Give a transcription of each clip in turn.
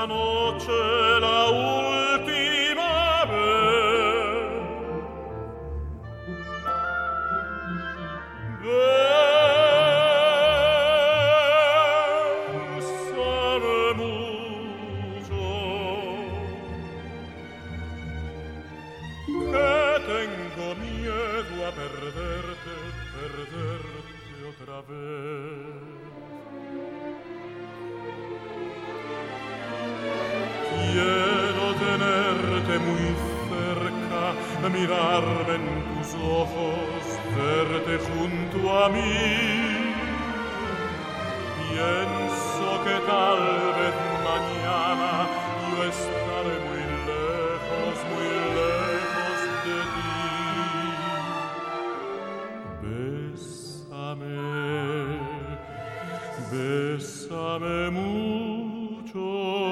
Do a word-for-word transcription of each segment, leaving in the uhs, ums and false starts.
esta noche la última vez. Bésame mucho, que tengo miedo a perderte, perderte otra vez. Quiero tenerte muy cerca, mirarme en tus ojos, verte junto a mí. Pienso que tal vez mañana yo estaré muy lejos, muy lejos de ti. Bésame, bésame mucho,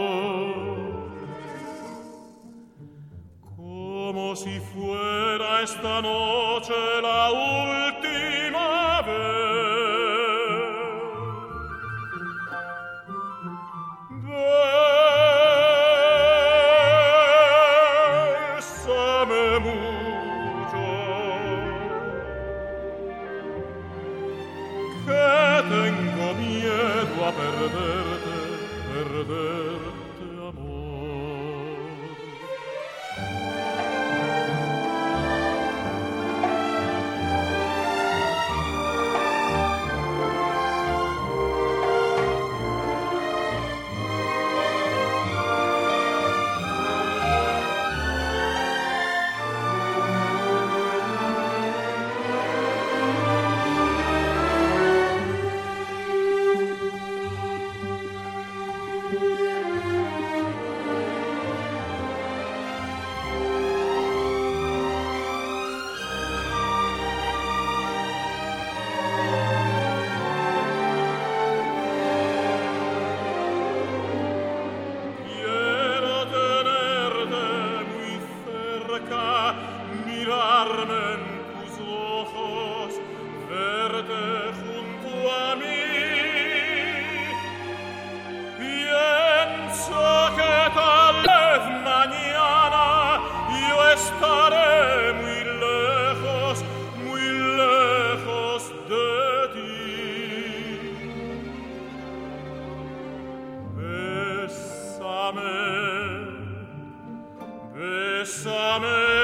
como si fuera esta noche la última vez. Bésame mucho, que tengo miedo a perderte, perderte, amor. Mirarme en tus ojos, verte junto a mí. Pienso que tal vez mañana yo estaré muy lejos, muy lejos de ti. Bésame, bésame